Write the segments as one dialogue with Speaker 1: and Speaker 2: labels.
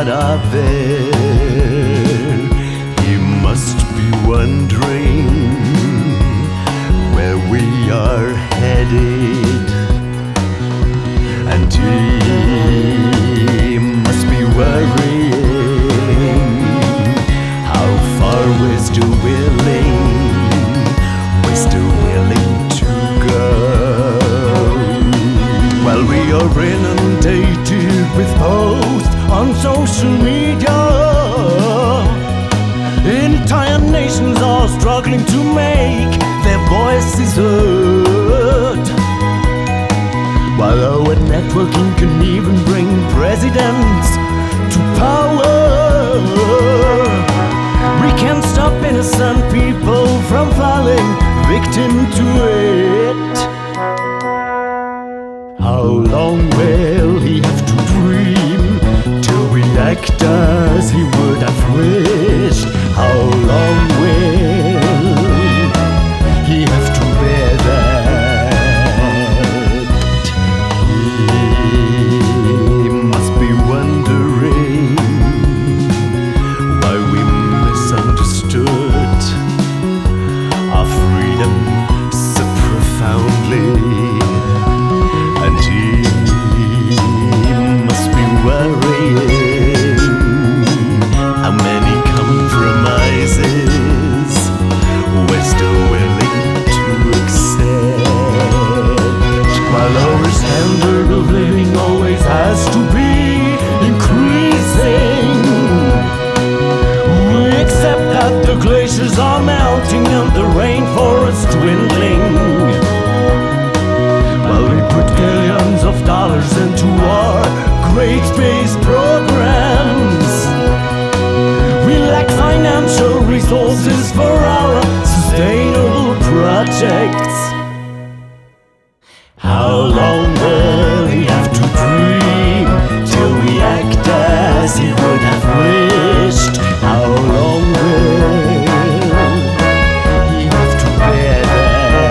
Speaker 1: are there. He must be wondering where we are headed, and he must be worrying how far we're still willing to go. While we are inundated with posts on social media, entire nations are struggling to make their voices heard. While our networking can even bring presidents to power, we can't stop innocent people from falling victim to it. How long will he have to dream till we act as he would have wished? How long will he have to bear that? He must be wondering why we misunderstood our freedom so profoundly. And he must be worrying how many compromises we're still willing to accept. While our standard of living always has to be increasing, we accept that the glaciers are melting and the rainforest dwindling. While we put billions of dollars into our great space programs, we lack financial resources for our sustainable projects. How long will he have to dream till we act as he would have wished? How long will he have to bear that?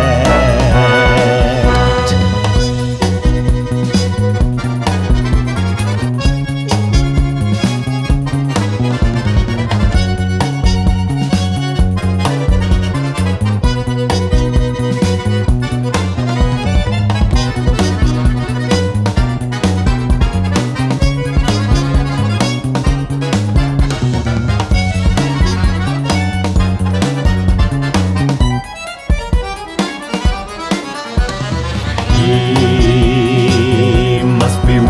Speaker 1: He must be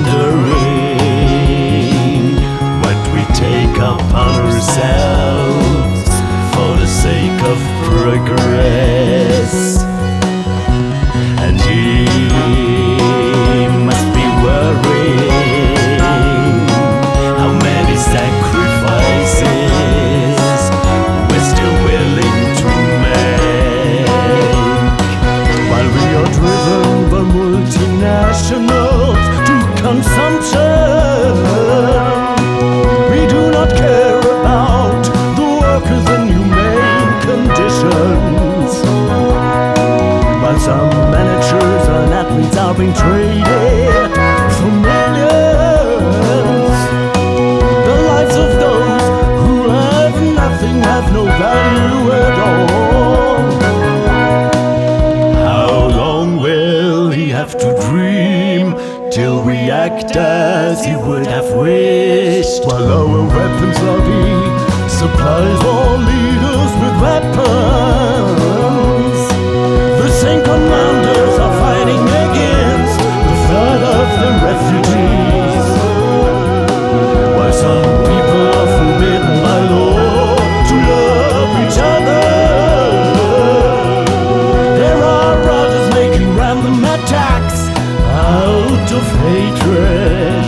Speaker 1: wondering what we take upon ourselves for the sake of progress. And he must be worrying how many sacrifices we're still willing to make. While we are driven by multinationals to consumption, we do not care about the workers and humane conditions. While some managers and athletes are being traded for millions, the lives of those who have nothing have no value at all. How long will he have to dream till we act as he would have wished? While our weapons lobby supplies all leaders with weapons, the same commanders are fighting against the threat of the refugees. While some people are forbidden by law to love each other, there are others making random attacks out of hatred.